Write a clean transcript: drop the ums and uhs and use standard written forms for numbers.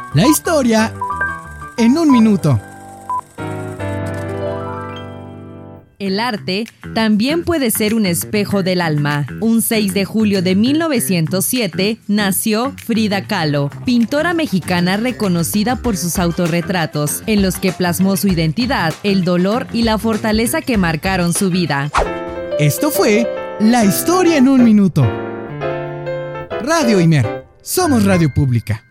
La historia en un minuto. El arte también puede ser un espejo del alma. Un 6 de julio de 1907 nació Frida Kahlo, pintora mexicana reconocida por sus autorretratos, en los que plasmó su identidad, el dolor y la fortaleza que marcaron su vida. Esto fue La historia en un minuto. Radio Imer. Somos radio pública.